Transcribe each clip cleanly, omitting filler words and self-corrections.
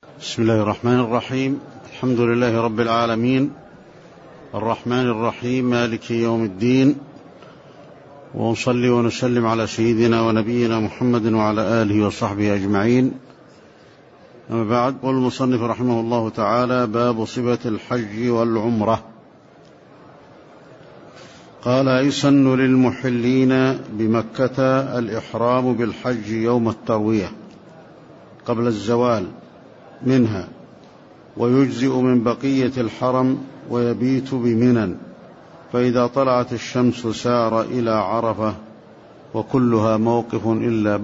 بسم الله الرحمن الرحيم. الحمد لله رب العالمين، الرحمن الرحيم، مالك يوم الدين، ونصلي ونسلم على سيدنا ونبينا محمد وعلى آله وصحبه أجمعين. أما بعد، قال المصنف رحمه الله تعالى: باب صفة الحج والعمرة. قال: يسن للمحلين بمكة الإحرام بالحج يوم التروية قبل الزوال منها، ويجزئ من بقية الحرم ويبيت بمنى، فإذا طلعت الشمس سار إلى عرفة، وكلها موقف إلا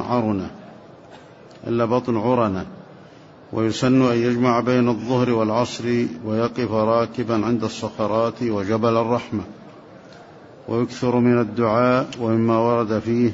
بطن عرنة. ويسن أن يجمع بين الظهر والعصر، ويقف راكبا عند الصخرات وجبل الرحمة، ويكثر من الدعاء ومما ورد فيه: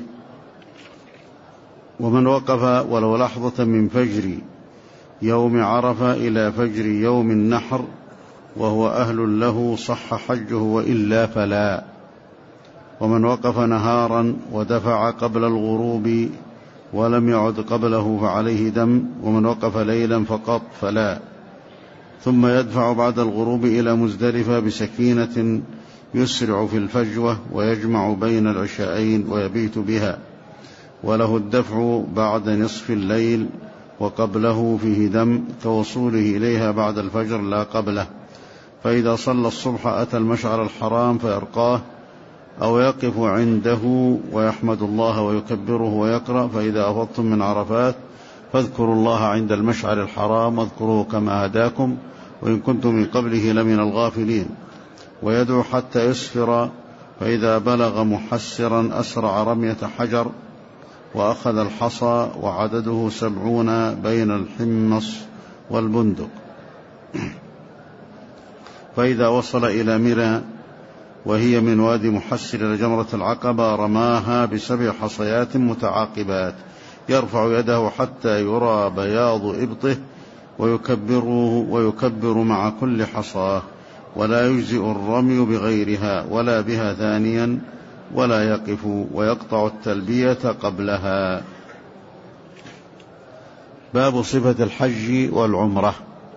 ومن وقف ولو لحظة من فجر يوم عرفة إلى فجر يوم النحر وهو أهل له صح حجه، وإلا فلا. ومن وقف نهارا ودفع قبل الغروب ولم يعد قبله فعليه دم، ومن وقف ليلا فقط فلا. ثم يدفع بعد الغروب إلى مزدلفة بسكينة، يسرع في الفجوة ويجمع بين العشاءين ويبيت بها، وله الدفع بعد نصف الليل، وقبله فيه دم كوصوله إليها بعد الفجر لا قبله. فإذا صلى الصبح أتى المشعر الحرام فيرقاه، أو يقف عنده ويحمد الله ويكبره ويقرأ: فإذا أفضتم من عرفات فاذكروا الله عند المشعر الحرام، واذكروه كما هداكم وإن كنتم من قبله لمن الغافلين. ويدعو حتى يسفر، فإذا بلغ محسرا أسرع رمية حجر، وأخذ الحصى، وعدده 70 بين الحمص والبندق. فإذا وصل إلى منى وهي من وادي محسر إلى جمرة العقبة، رماها ب7 حصيات متعاقبات، يرفع يده حتى يرى بياض إبطه، ويكبر مع كل حصاه، ولا يجزئ الرمي بغيرها ولا بها ثانيا، ولا يقف، ويقطع التلبية قبلها. باب صفة الحج والعمرة.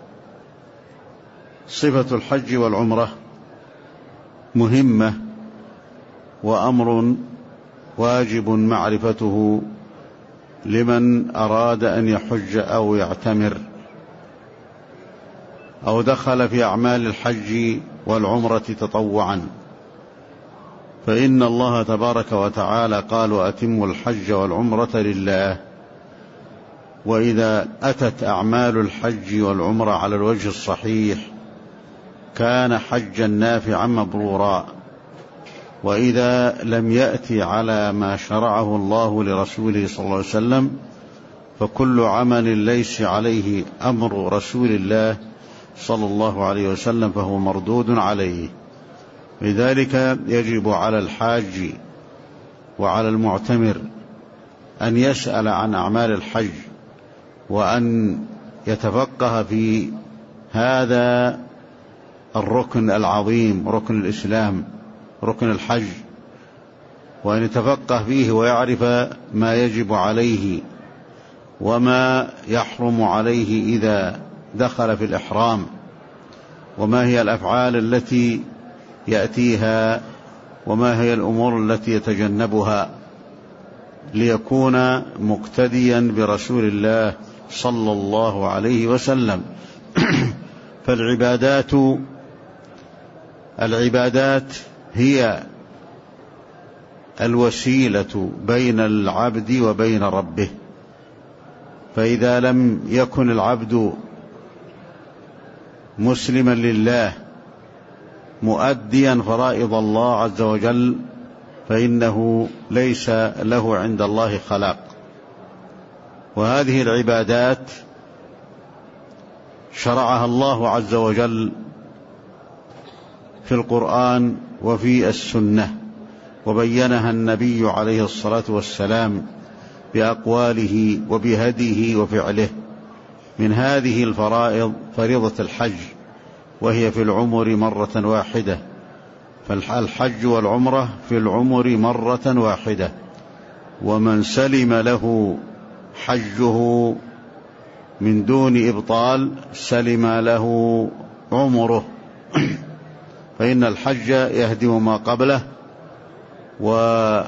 صفة الحج والعمرة مهمة، وأمر واجب معرفته لمن أراد أن يحج أو يعتمر أو دخل في أعمال الحج والعمرة تطوعا. فإن الله تبارك وتعالى قال: وأتموا الحج والعمرة لله. وإذا أتت أعمال الحج والعمرة على الوجه الصحيح كان حجا نافعا مبرورا. وإذا لم يأتي على ما شرعه الله لرسوله صلى الله عليه وسلم، فكل عمل ليس عليه أمر رسول الله صلى الله عليه وسلم فهو مردود عليه. لذلك يجب على الحاج وعلى المعتمر أن يسأل عن أعمال الحج، وأن يتفقه في هذا الركن العظيم، ركن الإسلام، ركن الحج، وأن يتفقه فيه ويعرف ما يجب عليه وما يحرم عليه إذا دخل في الإحرام، وما هي الأفعال التي يأتيها، وما هي الأمور التي يتجنبها، ليكون مقتديا برسول الله صلى الله عليه وسلم. فالعبادات هي الوسيلة بين العبد وبين ربه. فإذا لم يكن العبد مسلما لله مؤديا فرائض الله عز وجل، فإنه ليس له عند الله خلاق. وهذه العبادات شرعها الله عز وجل في القرآن وفي السنة، وبينها النبي عليه الصلاة والسلام بأقواله وبهديه وفعله. من هذه الفرائض فريضة الحج، وهي في العمر مرة واحدة، فالحج والعمرة في العمر مرة واحدة. ومن سلم له حجه من دون إبطال سلم له عمره. فإن الحج يهدم ما قبله، وإن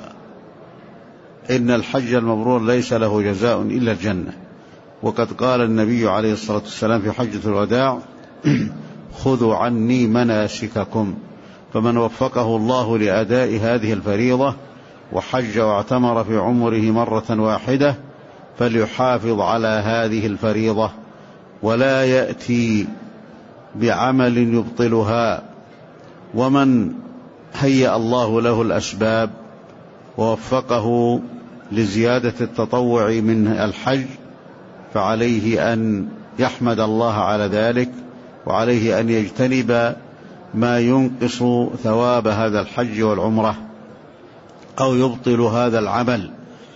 الحج المبرور ليس له جزاء إلا الجنة. وقد قال النبي عليه الصلاة والسلام في حجة الوداع: خذوا عني مناسككم. فمن وفقه الله لأداء هذه الفريضة وحج واعتمر في عمره مرة واحدة فليحافظ على هذه الفريضة ولا يأتي بعمل يبطلها. ومن هيأ الله له الأسباب ووفقه لزيادة التطوع من الحج فعليه أن يحمد الله على ذلك، وعليه أن يجتنب ما ينقص ثواب هذا الحج والعمرة أو يبطل هذا العمل.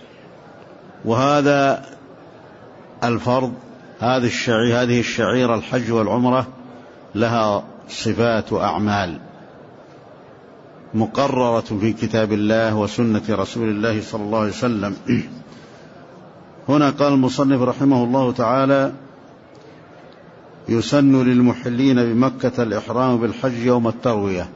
وهذا الفرض، هذه الشعيرة الحج والعمرة لها صفات وأعمال مقررة في كتاب الله وسنة رسول الله صلى الله عليه وسلم. هنا قال المصنف رحمه الله تعالى: يسن للمحلين بمكة الإحرام بالحج يوم التروية.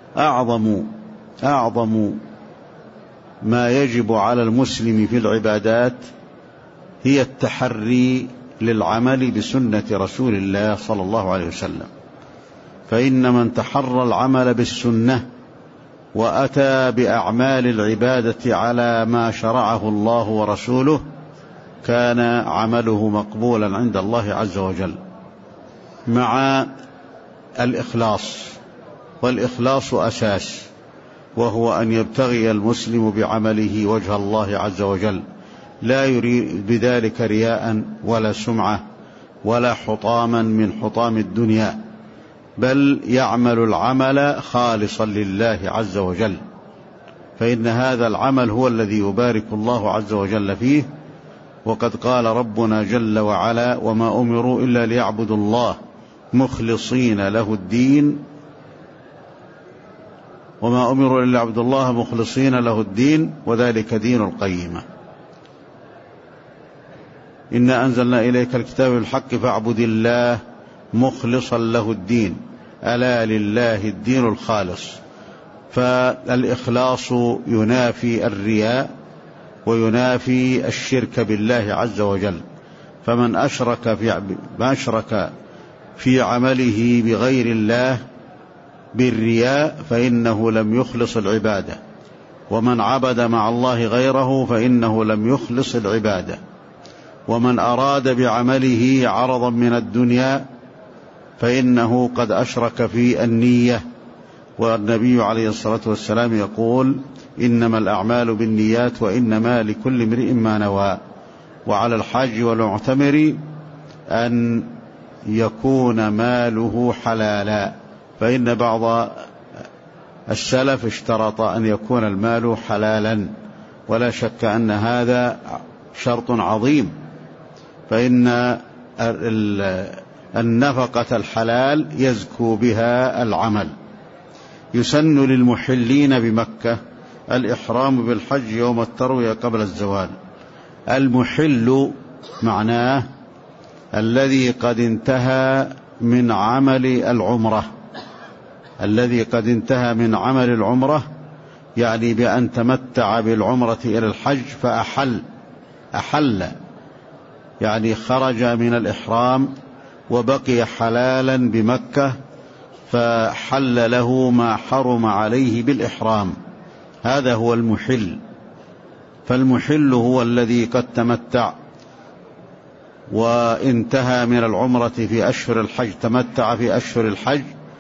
أعظم ما يجب على المسلم في العبادات هي التحري للعمل بسنة رسول الله صلى الله عليه وسلم. فإن من تحرى العمل بالسنة وأتى بأعمال العبادة على ما شرعه الله ورسوله كان عمله مقبولا عند الله عز وجل، مع الإخلاص. والإخلاص أساس، وهو أن يبتغي المسلم بعمله وجه الله عز وجل، لا يريد بذلك رياء ولا سمعة ولا حطاما من حطام الدنيا، بل يعمل العمل خالصا لله عز وجل. فإن هذا العمل هو الذي يبارك الله عز وجل فيه. وقد قال ربنا جل وعلا: وما أمروا إلا ليعبدوا الله مخلصين له الدين، وما أمروا إلا ليعبدوا الله مخلصين له الدين وذلك دين القيمة. إنا أنزلنا إليك الكتاب بالحق فاعبد الله مخلصا له الدين، ألا لله الدين الخالص. فالإخلاص ينافي الرياء وينافي الشرك بالله عز وجل. فمن أشرك في عمله بغير الله بالرياء فإنه لم يخلص العبادة، ومن عبد مع الله غيره فإنه لم يخلص العبادة. ومن أراد بعمله عرضا من الدنيا فإنه قد أشرك في النية. والنبي عليه الصلاة والسلام يقول: إنما الأعمال بالنيات وإنما لكل امرئ ما نوى. وعلى الحاج والمعتمر أن يكون ماله حلالا، فإن بعض السلف اشترط أن يكون المال حلالا، ولا شك أن هذا شرط عظيم. فإن النفقة الحلال يزكو بها العمل. يسن للمحلين بمكة الإحرام بالحج يوم التروية قبل الزوال. المحل معناه الذي قد انتهى من عمل العمرة، الذي قد انتهى من عمل العمرة، يعني بأن تمتع بالعمرة إلى الحج أحل، يعني خرج من الإحرام وبقي حلالا بمكة فحل له ما حرم عليه بالإحرام، هذا هو المحل. فالمحل هو الذي قد تمتع وانتهى من العمرة في أشهر الحج، تمتع في أشهر الحج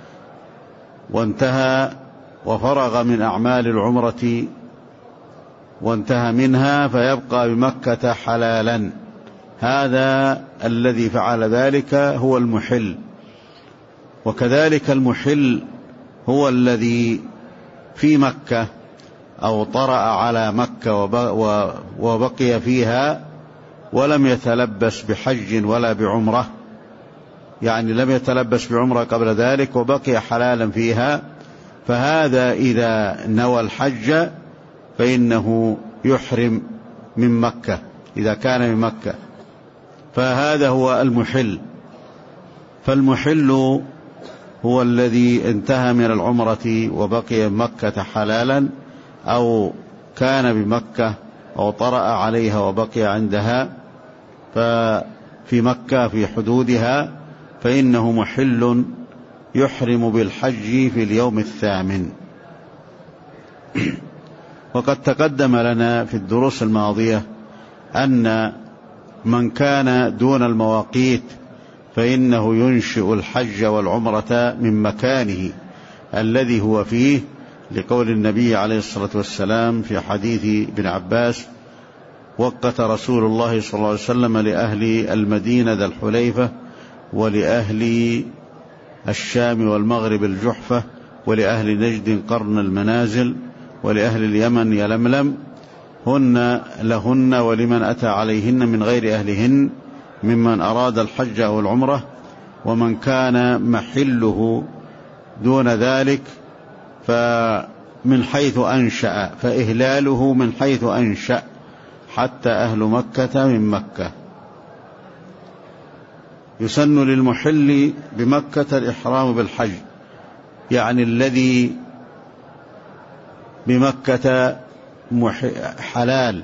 وانتهى وفرغ من أعمال العمرة وانتهى منها فيبقى بمكة حلالا، هذا الذي فعل ذلك هو المحل. وكذلك المحل هو الذي في مكة أو طرأ على مكة وبقي فيها ولم يتلبس بحج ولا بعمرة، يعني لم يتلبس بعمرة قبل ذلك وبقي حلالا فيها، فهذا إذا نوى الحج فإنه يحرم من مكة إذا كان من مكة. فهذا هو المحل. فالمحل هو الذي انتهى من العمرة وبقي بمكة حلالا، أو كان بمكة أو طرأ عليها وبقي عندها ففي مكة في حدودها، فإنه محل يحرم بالحج في اليوم الثامن. وقد تقدم لنا في الدروس الماضية أن من كان دون المواقيت فإنه ينشئ الحج والعمرة من مكانه الذي هو فيه، لقول النبي عليه الصلاة والسلام في حديث ابن عباس: وقت رسول الله صلى الله عليه وسلم لأهل المدينة ذا الحليفة، ولأهل الشام والمغرب الجحفة، ولأهل نجد قرن المنازل، ولأهل اليمن يلملم، هن لهن ولمن أتى عليهن من غير أهلهن ممن أراد الحج أو العمرة. ومن كان محله دون ذلك فمن حيث أنشأ، فإهلاله من حيث أنشأ، حتى أهل مكة من مكة. يسن للمحل بمكة الإحرام بالحج، يعني الذي بمكة حلال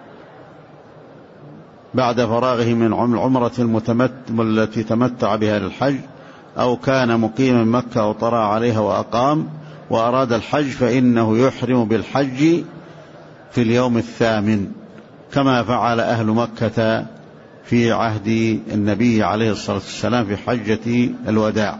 بعد فراغه من العمرة التي تمتع بها للحج، أو كان مقيما مكة أو طرأ عليها وأقام وأراد الحج، فإنه يحرم بالحج في اليوم الثامن، كما فعل أهل مكة في عهد النبي عليه الصلاة والسلام في حجة الوداع.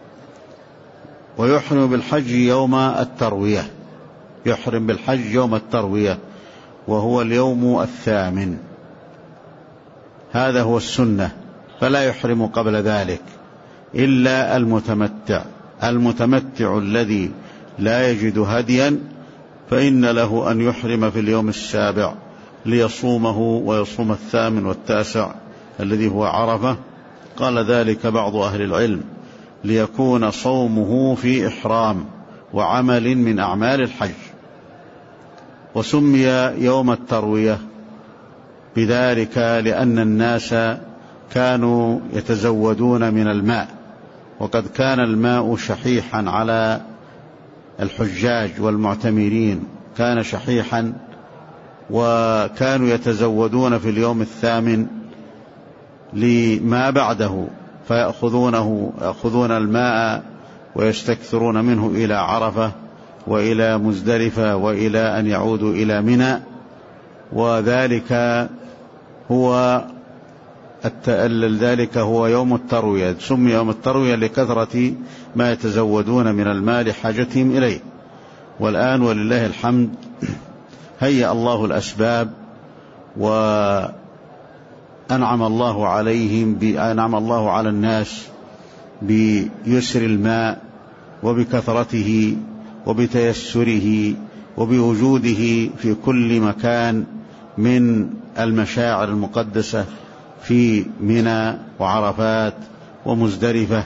ويحرم بالحج يوم التروية، يحرم بالحج يوم التروية وهو اليوم الثامن، هذا هو السنة، فلا يحرم قبل ذلك إلا المتمتع الذي لا يجد هديا، فإن له أن يحرم في اليوم السابع ليصومه ويصوم الثامن والتاسع الذي هو عرفة. قال ذلك بعض أهل العلم ليكون صومه في إحرام وعمل من أعمال الحج. وسمي يوم التروية بذلك لأن الناس كانوا يتزودون من الماء، وقد كان الماء شحيحا على الحجاج والمعتمرين، كان شحيحا، وكانوا يتزودون في اليوم الثامن لما بعده، يأخذون الماء ويستكثرون منه إلى عرفة وإلى مزدلفة وإلى أن يعودوا إلى منى. وذلك هو يوم التروية، سمي يوم التروية لكثرة ما يتزودون من الماء لحاجتهم إليه. والآن ولله الحمد هيأ الله الأسباب، وأنعم الله على الناس بيسر الماء وبكثرته وبتيسره وبوجوده في كل مكان من المشاعر المقدسة في منى وعرفات ومزدلفة.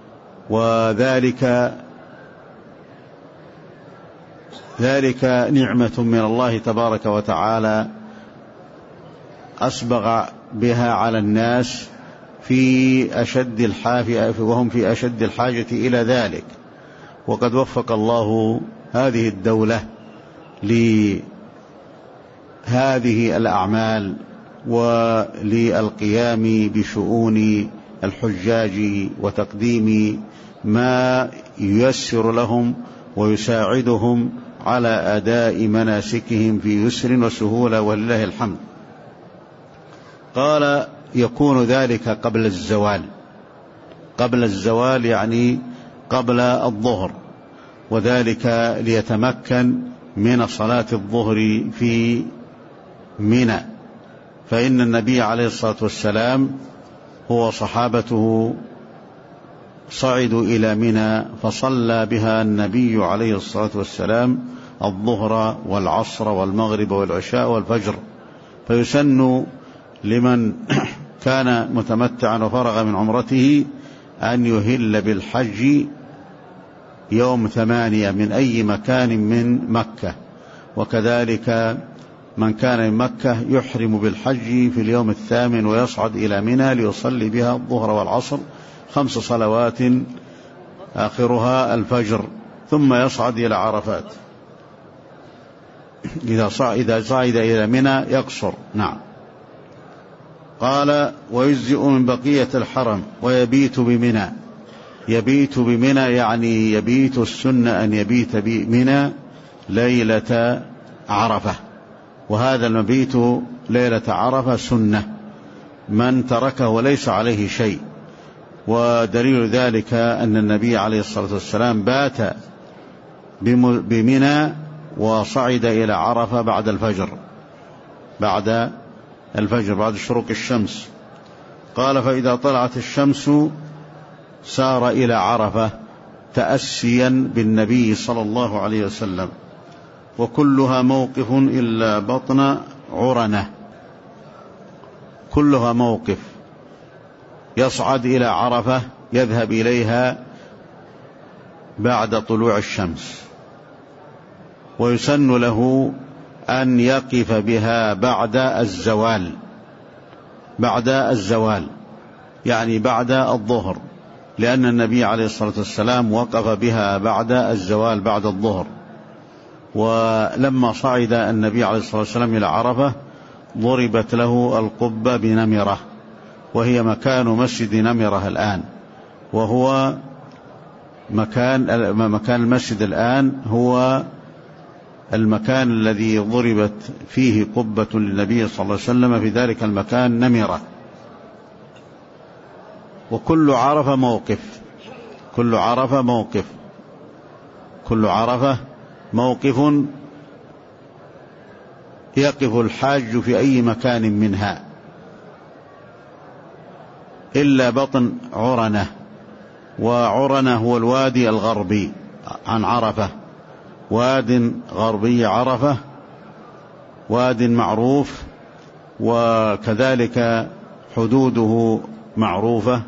وذلك نعمة من الله تبارك وتعالى أسبغ بها على الناس وهم في أشد الحاجة إلى ذلك. وقد وفق الله هذه الدولة لهذه الأعمال وللقيام بشؤون الحجاج وتقديم ما ييسر لهم ويساعدهم على أداء مناسكهم في يسر وسهولة، ولله الحمد. قال يكون ذلك قبل الزوال يعني قبل الظهر، وذلك ليتمكن من صلاة الظهر في منى، فإن النبي عليه الصلاة والسلام هو صحابته صعدوا إلى منى فصلى بها النبي عليه الصلاة والسلام الظهر والعصر والمغرب والعشاء والفجر. فيسن لمن كان متمتعا وفرغ من عمرته أن يهل بالحج يوم 8 من أي مكان من مكة. وكذلك من كان من مكة يحرم بالحج في اليوم 8 ويصعد إلى منى ليصلي بها الظهر والعصر 5 صلوات آخرها الفجر، ثم يصعد إلى عرفات. إذا صعد إلى منى يقصر. نعم. قال: ويجزئ من بقية الحرم ويبيت بمنى. يبيت بمنى يعني يبيت السنة أن يبيت بمنى ليلة عرفة، وهذا المبيت ليلة عرفة سنة، من تركه وليس عليه شيء. ودليل ذلك أن النبي عليه الصلاة والسلام بات بمنى وصعد إلى عرفة بعد الفجر بعد شروق الشمس. قال: فإذا طلعت الشمس سار إلى عرفة تأسيا بالنبي صلى الله عليه وسلم، وكلها موقف إلا بطن عرنة، كلها موقف. يصعد إلى عرفة يذهب إليها بعد طلوع الشمس، ويسن له أن يقف بها بعد الزوال يعني بعد الظهر، لأن النبي عليه الصلاة والسلام وقف بها بعد الزوال بعد الظهر. ولما صعد النبي عليه الصلاة والسلام إلى عرفة ضربت له القبة بنمرة، وهي مكان مسجد نمرة الآن، وهو مكان المسجد الآن هو المكان الذي ضربت فيه قبة للنبي صلى الله عليه وسلم، في ذلك المكان نمرة. وكل عرفة موقف يقف الحاج في أي مكان منها إلا بطن عرنة. وعرنة هو الوادي الغربي عن عرفة، واد غربي عرفة، واد معروف، وكذلك حدوده معروفة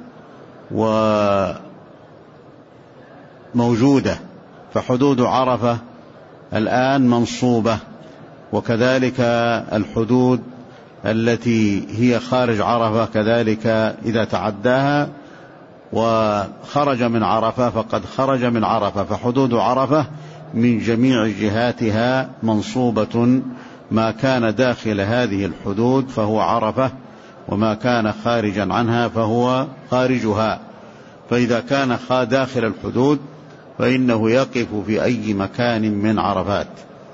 وموجودة. فحدود عرفة الآن منصوبة، وكذلك الحدود التي هي خارج عرفة كذلك إذا تعداها وخرج من عرفة فقد خرج من عرفة. فحدود عرفة من جميع جهاتها منصوبة، ما كان داخل هذه الحدود فهو عرفة، وما كان خارجا عنها فهو خارجها. فإذا كان داخل الحدود فإنه يقف في أي مكان من عرفات.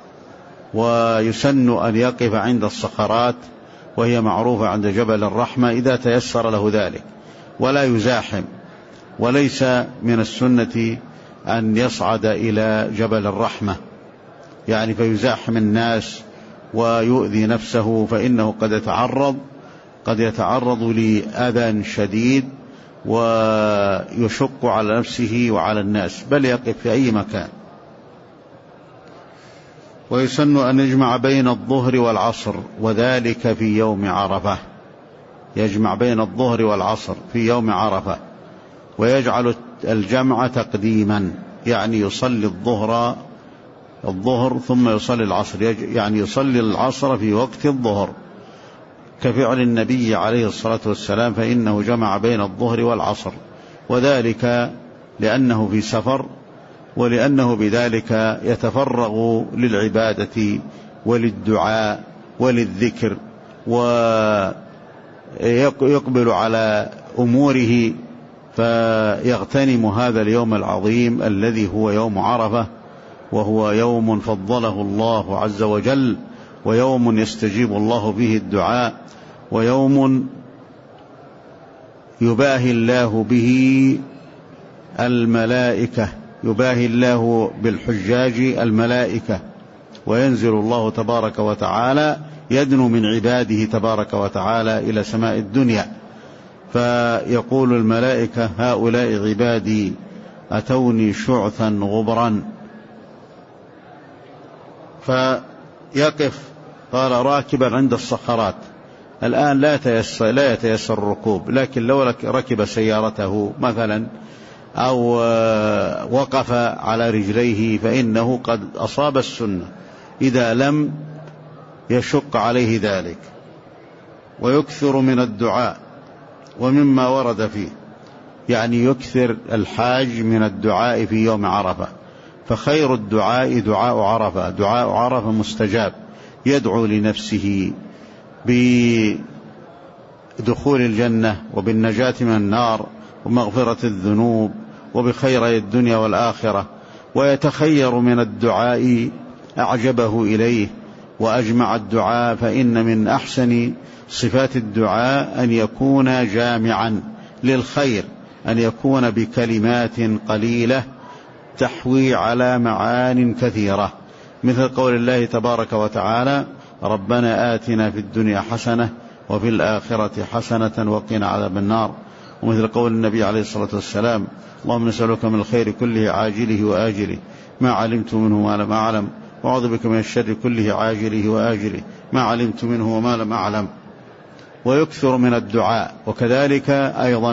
ويسن أن يقف عند الصخرات، وهي معروفة عند جبل الرحمة إذا تيسر له ذلك، ولا يزاحم. وليس من السنة أن يصعد إلى جبل الرحمة يعني فيزاحم الناس ويؤذي نفسه، فإنه قد يتعرض لأذى شديد ويشق على نفسه وعلى الناس، بل يقف في أي مكان. ويسن أن يجمع بين الظهر والعصر، وذلك في يوم عرفة. يجمع بين الظهر والعصر في يوم عرفة، ويجعل الجمع تقديما، يعني يصلي الظهر ثم يصلي العصر، يعني يصلي العصر في وقت الظهر، كفعل النبي عليه الصلاة والسلام، فإنه جمع بين الظهر والعصر، وذلك لأنه في سفر، ولأنه بذلك يتفرغ للعبادة وللدعاء وللذكر، ويقبل على أموره، فيغتنم هذا اليوم العظيم الذي هو يوم عرفة، وهو يوم فضله الله عز وجل، ويوم يستجيب الله فيه الدعاء، ويوم يباهي الله به الملائكة، يباهي الله بالحجاج الملائكة، وينزل الله تبارك وتعالى يدنو من عباده تبارك وتعالى إلى سماء الدنيا، فيقول الملائكة: هؤلاء عبادي أتوني شعثا غبرا. فيقف قال راكبا عند الصخرات. الآن لا يتيسر الركوب، لكن لو ركب سيارته مثلا أو وقف على رجليه فإنه قد أصاب السنة إذا لم يشق عليه ذلك، ويكثر من الدعاء ومما ورد فيه، يعني يكثر الحاج من الدعاء في يوم عرفة. فخير الدعاء دعاء عرفة، دعاء عرفة مستجاب، يدعو لنفسه بدخول الجنة وبالنجاة من النار ومغفرة الذنوب وبخير الدنيا والآخرة، ويتخير من الدعاء أعجبه إليه وأجمع الدعاء. فإن من أحسن صفات الدعاء أن يكون جامعا للخير، أن يكون بكلمات قليلة تحوي على معان كثيرة، مثل قول الله تبارك وتعالى: ربنا آتنا في الدنيا حسنة وفي الآخرة حسنة وقنا عذاب النار. ومثل قول النبي عليه الصلاة والسلام: اللهم نسألك من الخير كله عاجله وآجله ما علمت منه وما لم أعلم، وأعوذ بك من الشر كله عاجله وآجله ما علمت منه وما لم أعلم. ويكثر من الدعاء. وكذلك أيضا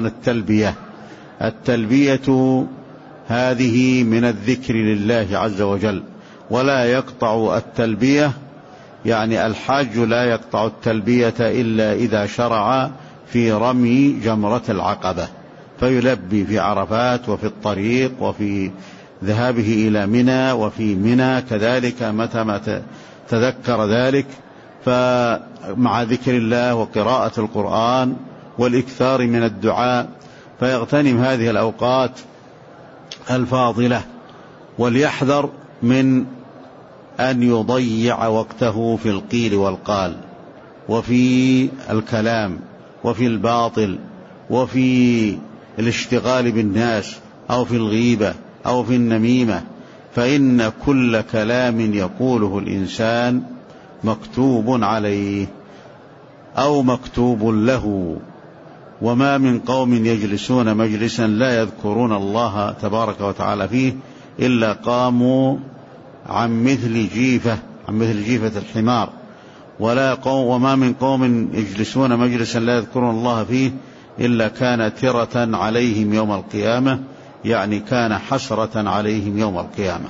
التلبية هذه من الذكر لله عز وجل، ولا يقطع التلبية، يعني الحاج لا يقطع التلبية إلا إذا شرع في رمي جمرة العقبة، فيلبي في عرفات وفي الطريق وفي ذهابه إلى منى وفي منى كذلك متى ما تذكر ذلك، فمع ذكر الله وقراءة القرآن والإكثار من الدعاء، فيغتنم هذه الأوقات الفاضلة. وليحذر من أن يضيع وقته في القيل والقال وفي الكلام وفي الباطل وفي الاشتغال بالناس أو في الغيبة أو في النميمة، فإن كل كلام يقوله الإنسان مكتوب عليه أو مكتوب له. وما من قوم يجلسون مجلسا لا يذكرون الله تبارك وتعالى فيه إلا قاموا عن مثل جيفة الحمار. وما من قوم يجلسون مجلسا لا يذكرون الله فيه إلا كان ترة عليهم يوم القيامة، يعني كان حسرة عليهم يوم القيامة.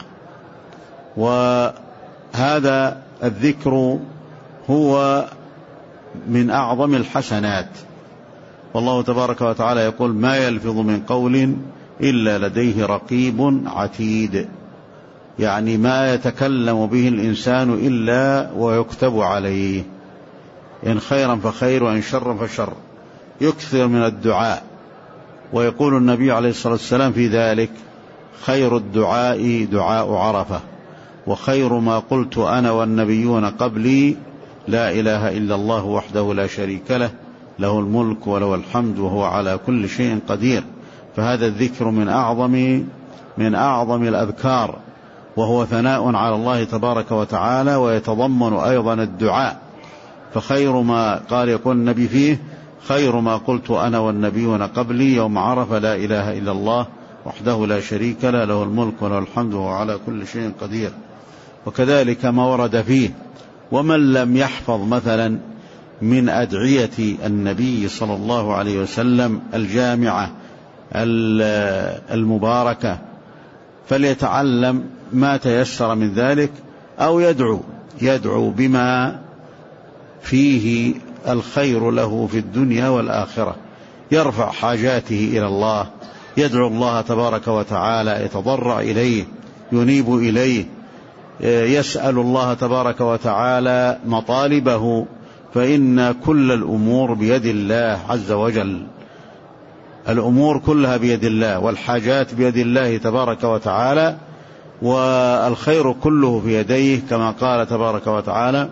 وهذا الذكر هو من أعظم الحسنات، والله تبارك وتعالى يقول: ما يلفظ من قول إلا لديه رقيب عتيد، يعني ما يتكلم به الإنسان إلا ويكتب عليه، إن خيرا فخير وإن شرا فشر. يكثر من الدعاء. ويقول النبي عليه الصلاة والسلام في ذلك: خير الدعاء دعاء عرفة، وخير ما قلت أنا والنبيون قبلي لا إله إلا الله وحده لا شريك له، له الملك وله الحمد وهو على كل شيء قدير. فهذا الذكر من أعظم الأذكار، وهو ثناء على الله تبارك وتعالى، ويتضمن أيضا الدعاء. فخير ما قال يقول النبي فيه: خير ما قلت أنا والنبيون قبلي يوم عرفة لا إله إلا الله وحده لا شريك له، له الملك وله الحمد وهو على كل شيء قدير. وكذلك ما ورد فيه. ومن لم يحفظ مثلا من أدعية النبي صلى الله عليه وسلم الجامعة المباركة فليتعلم ما تيسر من ذلك، أو يدعو بما فيه الخير له في الدنيا والآخرة، يرفع حاجاته إلى الله، يدعو الله تبارك وتعالى، يتضرع إليه، ينيب إليه، يسأل الله تبارك وتعالى مطالبه، فإن كل الأمور بيد الله عز وجل، الأمور كلها بيد الله، والحاجات بيد الله تبارك وتعالى، والخير كله في يديه، كما قال تبارك وتعالى،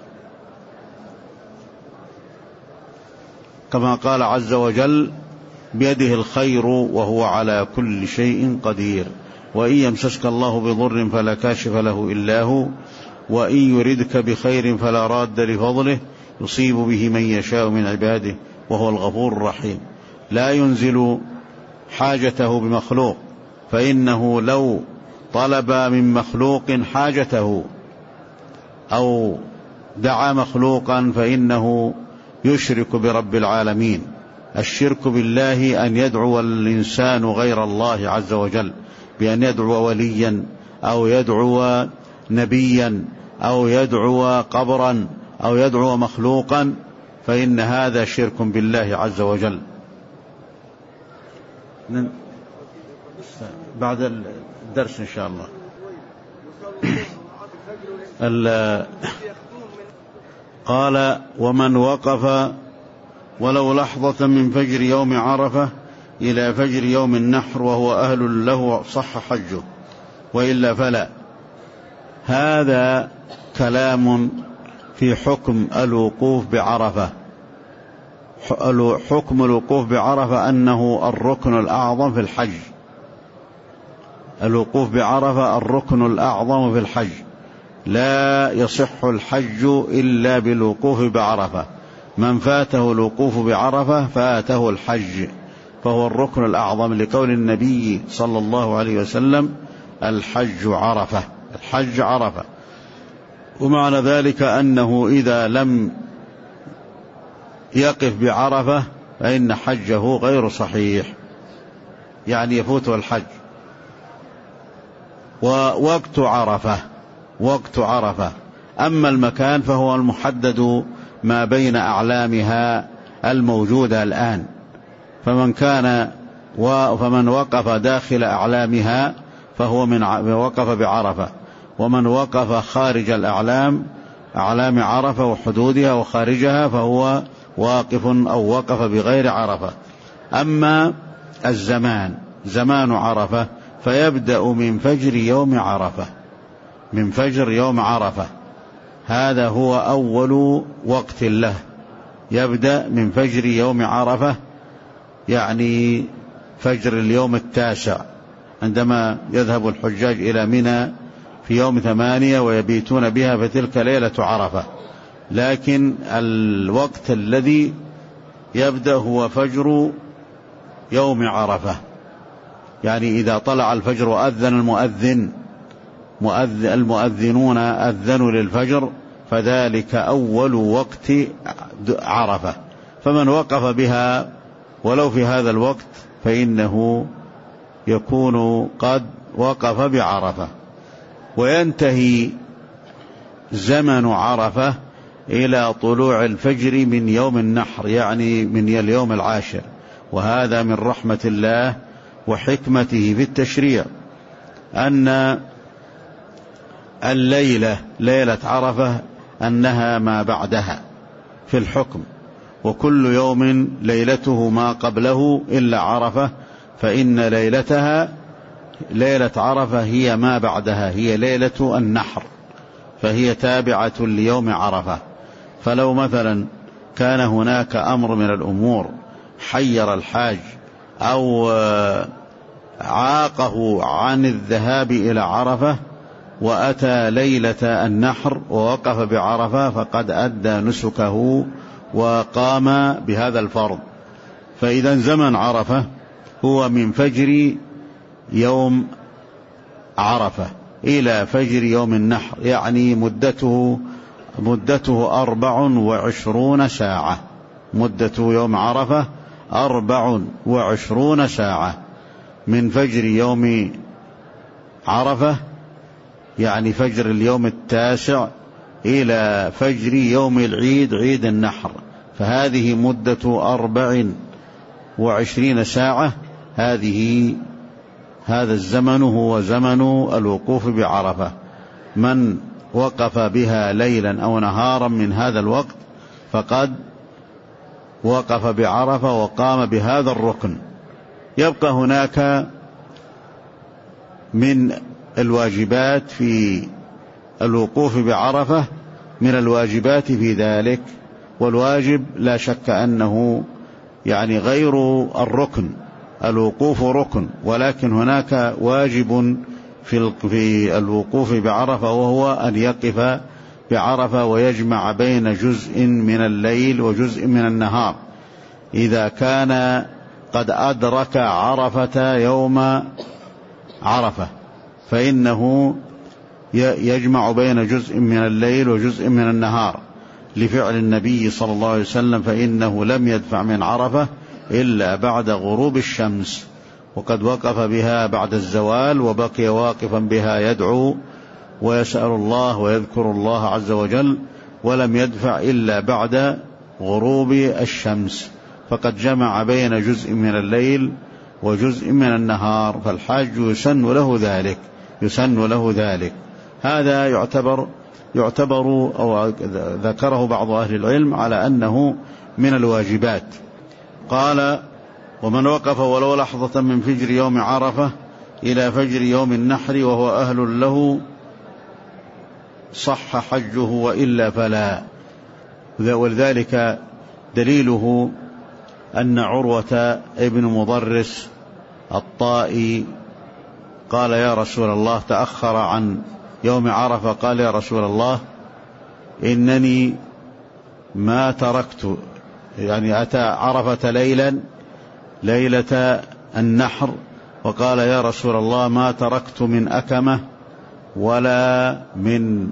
كما قال عز وجل: بيده الخير وهو على كل شيء قدير، وإن يمسسك الله بضر فلا كاشف له إلا هو، وإن يردك بخير فلا راد لفضله، يصيب به من يشاء من عباده وهو الغفور الرحيم. لا ينزل حاجته بمخلوق، فإنه لو طلب من مخلوق حاجته أو دعا مخلوقا فإنه يشرك برب العالمين. الشرك بالله أن يدعو الإنسان غير الله عز وجل، بأن يدعو وليا أو يدعو نبيا أو يدعو قبرا أو يدعو مخلوقا فإن هذا شرك بالله عز وجل. بعد الدرس إن شاء الله. قال: ومن وقف ولو لحظة من فجر يوم عرفة إلى فجر يوم النحر وهو أهل له صح حجه، وإلا فلا. هذا كلام في حكم الوقوف بعرفة. حكم الوقوف بعرفة أنه الركن الأعظم في الحج. الوقوف بعرفة الركن الأعظم في الحج، لا يصح الحج إلا بالوقوف بعرفة. من فاته الوقوف بعرفة فاته الحج، فهو الركن الأعظم، لقول النبي صلى الله عليه وسلم: الحج عرفة. الحج عرفة. ومعنى ذلك أنه إذا لم يقف بعرفة فإن حجه غير صحيح، يعني يفوته الحج. ووقت عرفة وقت عرفة. أما المكان فهو المحدد ما بين أعلامها الموجودة الآن، فمن وقف داخل أعلامها فهو من وقف بعرفة، ومن وقف خارج الأعلام، أعلام عرفة وحدودها وخارجها، فهو واقف أو وقف بغير عرفة. أما الزمان، زمان عرفة فيبدأ من فجر يوم عرفة، من فجر يوم عرفة، هذا هو أول وقت له. يبدأ من فجر يوم عرفة، يعني فجر اليوم 9، عندما يذهب الحجاج إلى منى في يوم 8 ويبيتون بها، فتلك ليلة عرفة. لكن الوقت الذي يبدأ هو فجر يوم عرفة، يعني إذا طلع الفجر وأذن المؤذنون أذنوا للفجر، فذلك أول وقت عرفة. فمن وقف بها ولو في هذا الوقت فإنه يكون قد وقف بعرفة. وينتهي زمن عرفة إلى طلوع الفجر من يوم النحر، يعني من اليوم 10. وهذا من رحمة الله وحكمته في التشريع، أن الليلة ليلة عرفة أنها ما بعدها في الحكم، وكل يوم ليلته ما قبله إلا عرفة، فإن ليلتها ليلة عرفة هي ما بعدها، هي ليلة النحر، فهي تابعة ليوم عرفة. فلو مثلا كان هناك أمر من الأمور حير الحاج أو عاقه عن الذهاب إلى عرفة وأتى ليلة النحر ووقف بعرفة، فقد أدى نسكه وقام بهذا الفرض. فإذا زمن عرفة هو من فجر يوم عرفة إلى فجر يوم النحر، يعني مدته 24 ساعة. مدة يوم عرفة 24 ساعة، من فجر يوم عرفة يعني فجر اليوم 9 إلى فجر يوم العيد، عيد النحر، فهذه مدة 24 ساعة. هذا الزمن هو زمن الوقوف بعرفة. من وقف بها ليلا أو نهارا من هذا الوقت فقد وقف بعرفة وقام بهذا الركن. يبقى هناك من الواجبات في الوقوف بعرفة، من الواجبات في ذلك، والواجب لا شك أنه يعني غير الركن. الوقوف ركن، ولكن هناك واجب في الوقوف بعرفة، وهو أن يقف بعرفة ويجمع بين جزء من الليل وجزء من النهار. إذا كان قد أدرك عرفة يوم عرفة فإنه يجمع بين جزء من الليل وجزء من النهار، لفعل النبي صلى الله عليه وسلم، فإنه لم يدفع من عرفة إلا بعد غروب الشمس، وقد وقف بها بعد الزوال، وبقي واقفا بها يدعو ويسأل الله ويذكر الله عز وجل ولم يدفع إلا بعد غروب الشمس، فقد جمع بين جزء من الليل وجزء من النهار، فالحاج يسن له ذلك. هذا يعتبر أو ذكره بعض أهل العلم على أنه من الواجبات. قال: ومن وقف ولو لحظة من فجر يوم عرفة إلى فجر يوم النحر وهو أهل له صح حجه وإلا فلا. ولذلك دليله أن عروة ابن مضرس الطائي قال: يا رسول الله، تأخر عن يوم عرفة، قال: يا رسول الله، إنني ما تركت، يعني أتى عرفة ليلة النحر، وقال: يا رسول الله، ما تركت من أكمة ولا من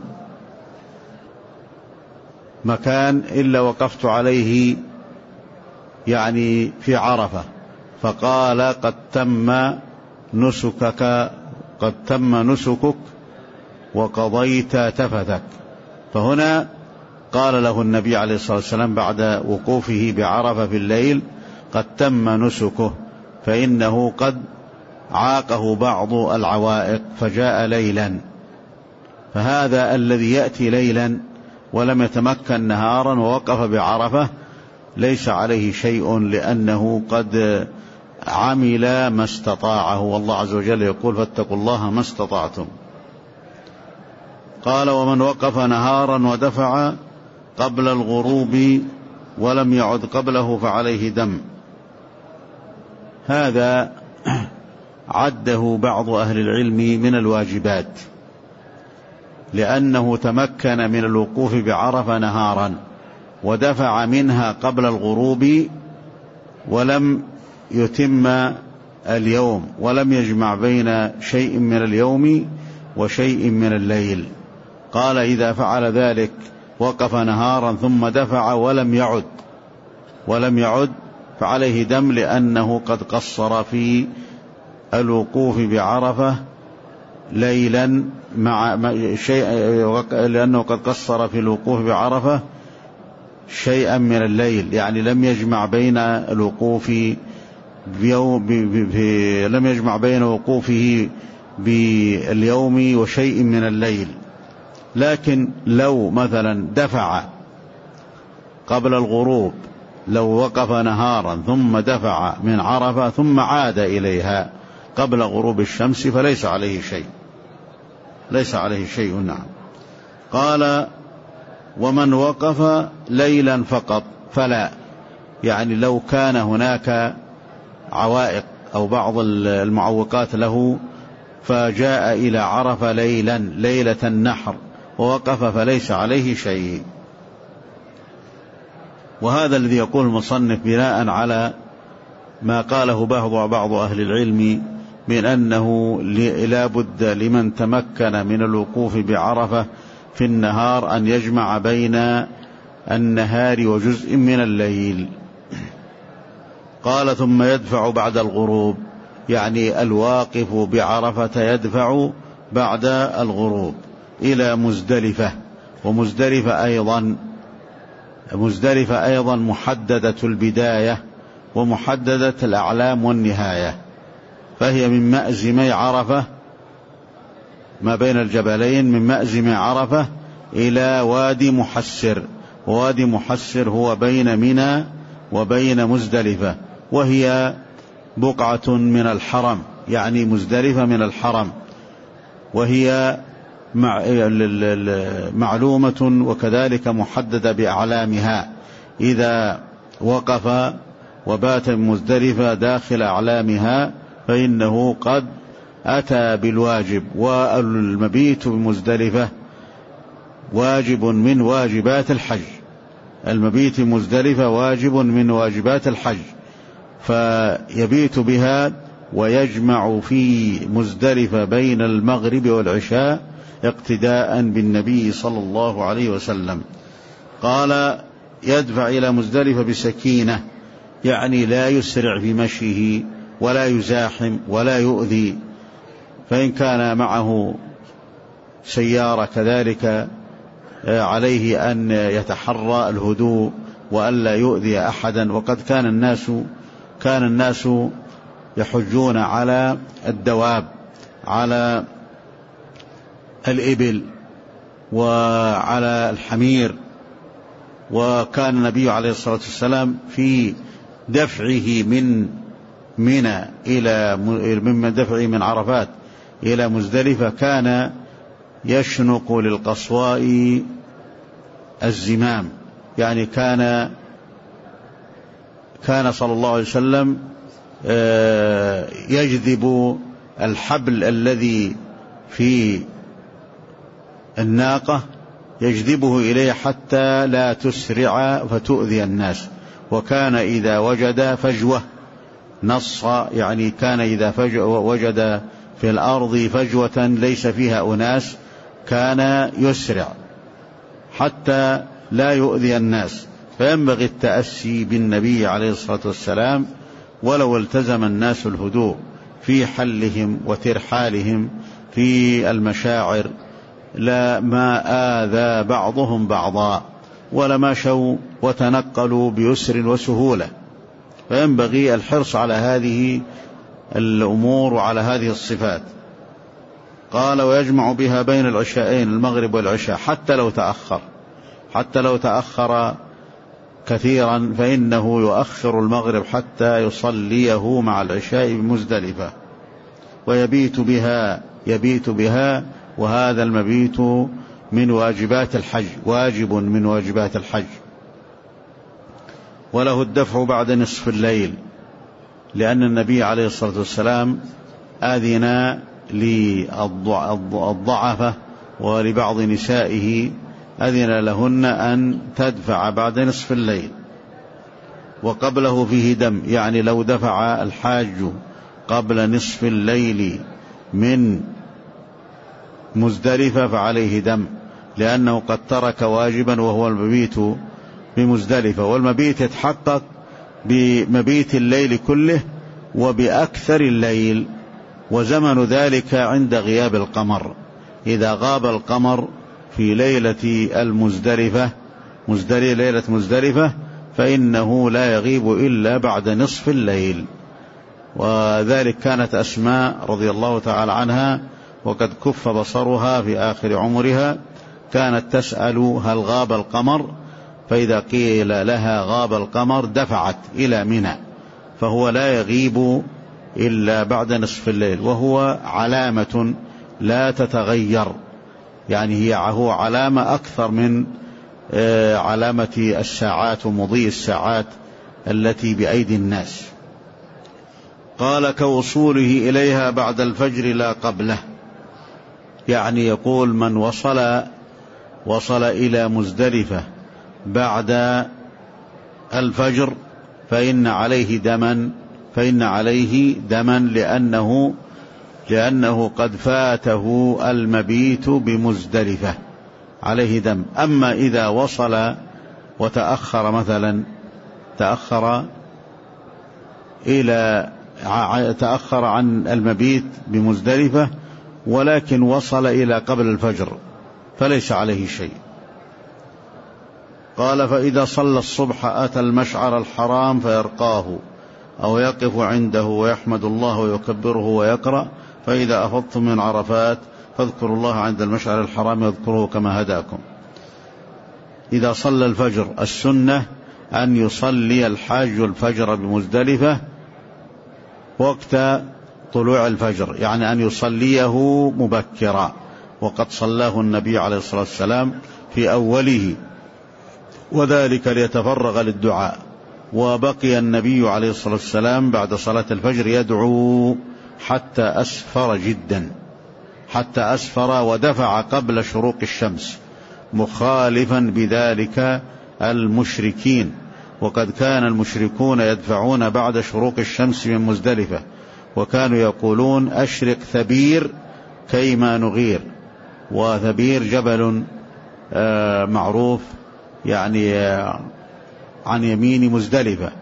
مكان إلا وقفت عليه، يعني في عرفة. فقال: قد تم نسكك وقضيت تفثك. فهنا قال له النبي عليه الصلاة والسلام بعد وقوفه بعرفة في الليل: قد تم نسكه، فإنه قد عاقه بعض العوائق فجاء ليلا. فهذا الذي يأتي ليلا ولم يتمكن نهارا ووقف بعرفة ليس عليه شيء، لأنه قد عمل ما استطاعه، والله عز وجل يقول: فاتقوا الله ما استطعتم. قال: ومن وقف نهارا ودفع قبل الغروب ولم يعد قبله فعليه دم. هذا عده بعض أهل العلم من الواجبات، لأنه تمكن من الوقوف بعرفة نهارا ودفع منها قبل الغروب ولم يتم اليوم، ولم يجمع بين شيء من اليوم وشيء من الليل. قال: إذا فعل ذلك وقف نهارا ثم دفع ولم يعد فعليه دم، لأنه قد قصر في الوقوف بعرفة ليلا لأنه قد قصر في الوقوف بعرفة شيئا من الليل، يعني لم يجمع بين وقوفه باليوم وشيء من الليل. لكن لو مثلا دفع قبل الغروب، لو وقف نهارا ثم دفع من عرفة ثم عاد إليها قبل غروب الشمس فليس عليه شيء. نعم. قال: ومن وقف ليلا فقط فلا، يعني لو كان هناك عوائق أو بعض المعوقات له فجاء إلى عرفة ليلة النحر ووقف فليس عليه شيء. وهذا الذي يقول المصنف بناء على ما قاله بعض أهل العلم من أنه لا بد لمن تمكن من الوقوف بعرفة في النهار أن يجمع بين النهار وجزء من الليل. قال: ثم يدفع بعد الغروب، يعني الواقف بعرفة يدفع بعد الغروب إلى مزدلفة. ومزدلفة أيضا محددة البداية ومحددة الأعلام والنهاية، فهي من مأزمي عرفة ما بين الجبلين، من مأزم عرفة إلى وادي محسر، ووادي محسر هو بين منى وبين مزدلفة، وهي بقعة من الحرم، يعني مزدلفة من الحرم، وهي معلومة وكذلك محددة بأعلامها. إذا وقف وبات مزدلفة داخل أعلامها فإنه قد أتى بالواجب، والمبيت بمزدلفة واجب من واجبات الحج. المبيت مزدلفة واجب من واجبات الحج، فيبيت بها ويجمع في مزدلفة بين المغرب والعشاء اقتداء بالنبي صلى الله عليه وسلم. قال: يدفع إلى مزدلفة بسكينة، يعني لا يسرع في مشيه ولا يزاحم ولا يؤذي، فإن كان معه سيارة كذلك عليه أن يتحرى الهدوء وألا يؤذي أحدا. وقد كان الناس يحجون على الدواب، على الإبل وعلى الحمير، وكان النبي عليه الصلاة والسلام في دفعه من عرفات إلى مزدلفة كان يشنق للقصواء الزمام، يعني كان صلى الله عليه وسلم يجذب الحبل الذي في الناقة، يجذبه إليه حتى لا تسرع فتؤذي الناس. وكان إذا وجد فجوة نص، يعني كان إذا وجد في الأرض فجوة ليس فيها أناس كان يسرع حتى لا يؤذي الناس. فينبغي التأسي بالنبي عليه الصلاة والسلام، ولو التزم الناس الهدوء في حلهم وترحالهم في المشاعر لما آذى بعضهم بعضا، ولمشوا وتنقلوا بيسر وسهولة. فينبغي الحرص على هذه الأمور وعلى هذه الصفات. قال: ويجمع بها بين العشاءين، المغرب والعشاء، حتى لو تأخر كثيرا فإنه يؤخر المغرب حتى يصليه مع العشاء بمزدلفة. يبيت بها، وهذا المبيت من واجبات الحج، واجب من واجبات الحج. وله الدفع بعد نصف الليل، لأن النبي عليه الصلاة والسلام آذن للضعفة ولبعض نسائه، أذن لهن أن تدفع بعد نصف الليل. وقبله فيه دم، يعني لو دفع الحاج قبل نصف الليل من مزدلفة فعليه دم، لأنه قد ترك واجبا وهو المبيت بمزدلفة. والمبيت يتحقق بمبيت الليل كله وبأكثر الليل، وزمن ذلك عند غياب القمر. إذا غاب القمر في ليلة مزدلفة فإنه لا يغيب إلا بعد نصف الليل. وذلك كانت أسماء رضي الله تعالى عنها وقد كف بصرها في آخر عمرها كانت تسأل: هل غاب القمر؟ فإذا قيل لها غاب القمر دفعت إلى منى، فهو لا يغيب إلا بعد نصف الليل، وهو علامة لا تتغير، يعني هو علامة أكثر من علامة الساعات ومضي الساعات التي بأيدي الناس. قال: كوصوله إليها بعد الفجر لا قبله، يعني يقول من وصل إلى مزدلفة بعد الفجر فإن عليه دما لأنه قد فاته المبيت بمزدلفة، عليه دم. أما إذا وصل وتأخر، مثلا تأخر عن المبيت بمزدلفة ولكن وصل إلى قبل الفجر فليس عليه شيء. قال: فإذا صلى الصبح أتى المشعر الحرام فيرقاه أو يقف عنده ويحمد الله ويكبره ويقرأ: فإذا أفضتم من عرفات فاذكروا الله عند المشعر الحرام يذكره كما هداكم. إذا صلى الفجر، السنة أن يصلي الحاج الفجر بمزدلفة وقت طلوع الفجر، يعني أن يصليه مبكرا، وقد صلاه النبي عليه الصلاة والسلام في أوله، وذلك ليتفرغ للدعاء. وبقي النبي عليه الصلاة والسلام بعد صلاة الفجر يدعو حتى أسفر ودفع قبل شروق الشمس، مخالفا بذلك المشركين. وقد كان المشركون يدفعون بعد شروق الشمس من مزدلفة، وكانوا يقولون: أشرق ثبير كيما نغير. وثبير جبل معروف يعني عن يمين مزدلفة،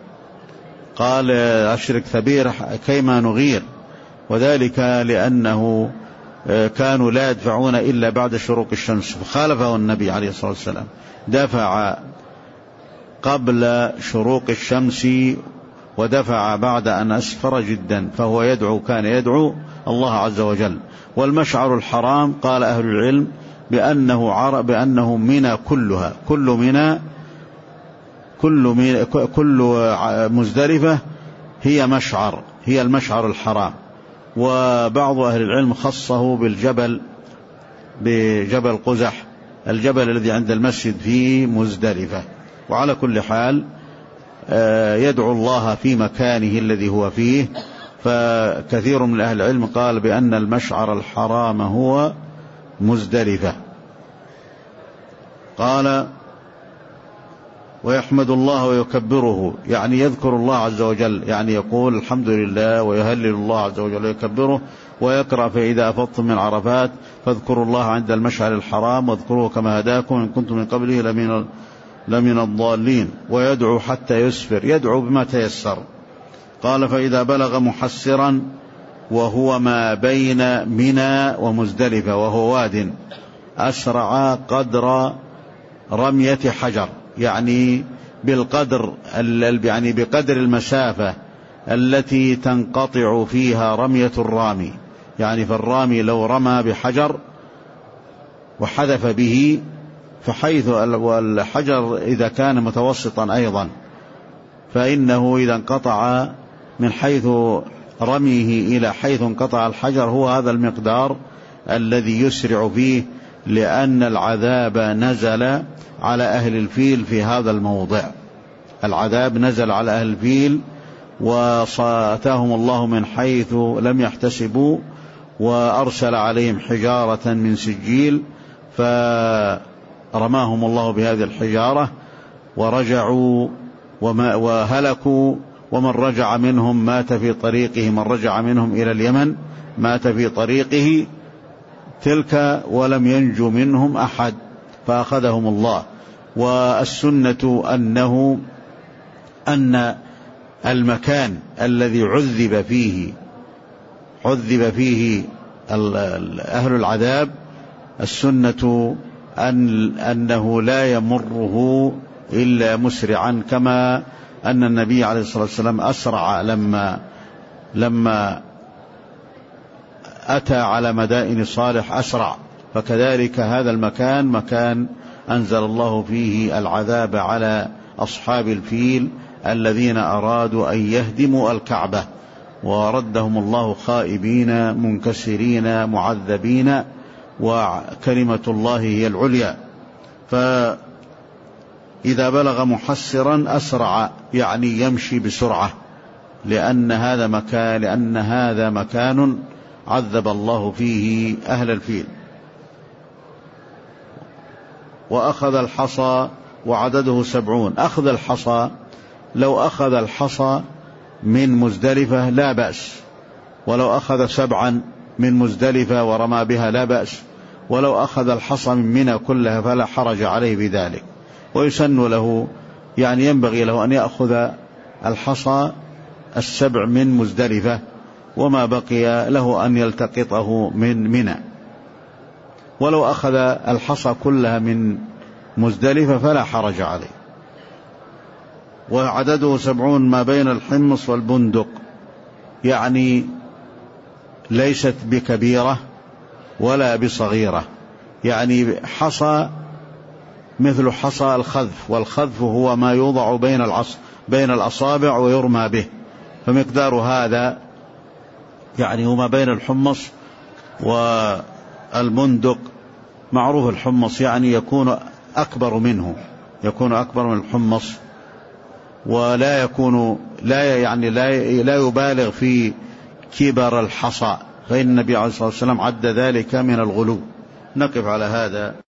قال: أشرق ثبير كيما نغير، وذلك لأنه كانوا لا يدفعون إلا بعد شروق الشمس، فخالفه النبي عليه الصلاة والسلام، دفع قبل شروق الشمس ودفع بعد أن أسفر جدا، فهو يدعو، كان يدعو الله عز وجل. والمشعر الحرام قال أهل العلم بأنه منى كلها، كل مزدلفة هي مشعر، هي المشعر الحرام. وبعض أهل العلم خصه بجبل قزح، الجبل الذي عند المسجد في مزدلفة. وعلى كل حال يدعو الله في مكانه الذي هو فيه. فكثير من أهل العلم قال بأن المشعر الحرام هو مزدلفة. قال ويحمد الله ويكبره، يعني يذكر الله عز وجل، يعني يقول الحمد لله ويهلل الله عز وجل ويكبره، ويقرأ فإذا أفضتم من عرفات فاذكروا الله عند المشعر الحرام واذكروه كما هداكم إن كنتم من قبله لمن الضالين. ويدعو حتى يسفر، يدعو بما تيسر. قال فإذا بلغ محسرا وهو ما بين منى ومزدلفة وهو واد، أسرع قدر رمية حجر، يعني بقدر المسافة التي تنقطع فيها رمية الرامي. يعني فالرامي لو رمى بحجر وحذف به، فحيث والحجر إذا كان متوسطا أيضا، فإنه إذا انقطع من حيث رميه إلى حيث انقطع الحجر هو هذا المقدار الذي يسرع فيه، لأن العذاب نزل على أهل الفيل في هذا الموضع. العذاب نزل على أهل الفيل وصاتهم الله من حيث لم يحتسبوا، وأرسل عليهم حجارة من سجيل، فرماهم الله بهذه الحجارة ورجعوا وهلكوا. ومن رجع منهم مات في طريقه، من رجع منهم إلى اليمن مات في طريقه تلك ولم ينجو منهم أحد، فأخذهم الله. والسنة أن المكان الذي عذب فيه أهل العذاب، السنة أنه لا يمره إلا مسرعا، كما أن النبي عليه الصلاة والسلام أسرع لما أتى على مدائن صالح أسرع، فكذلك هذا المكان مكان أنزل الله فيه العذاب على أصحاب الفيل الذين أرادوا أن يهدموا الكعبة، وردهم الله خائبين منكسرين معذبين، وكلمة الله هي العليا. فإذا بلغ محسرا أسرع، يعني يمشي بسرعة، لأن هذا مكان عذب الله فيه أهل الفيل. وأخذ الحصى وعدده 70. أخذ الحصى، لو أخذ الحصى من مزدلفة لا بأس، ولو أخذ 7 من مزدلفة ورمى بها لا بأس، ولو أخذ الحصى من منى كلها فلا حرج عليه بذلك. ويسن له، يعني ينبغي له أن يأخذ الحصى 7 من مزدلفة، وما بقي له أن يلتقطه من منى. ولو أخذ الحصى كلها من مزدلفة فلا حرج عليه. وعدده 70 ما بين الحمص والبندق، يعني ليست بكبيرة ولا بصغيرة، يعني حصى مثل حصى الخذف، والخذف هو ما يوضع بين الأصابع ويرمى به، فمقدار هذا يعني هو ما بين الحمص والبندق. معروف الحمص يعني يكون أكبر من الحمص، ولا يكون لا يبالغ في كبر الحصى، فإن النبي عليه الصلاة والسلام عد ذلك من الغلو. نقف على هذا.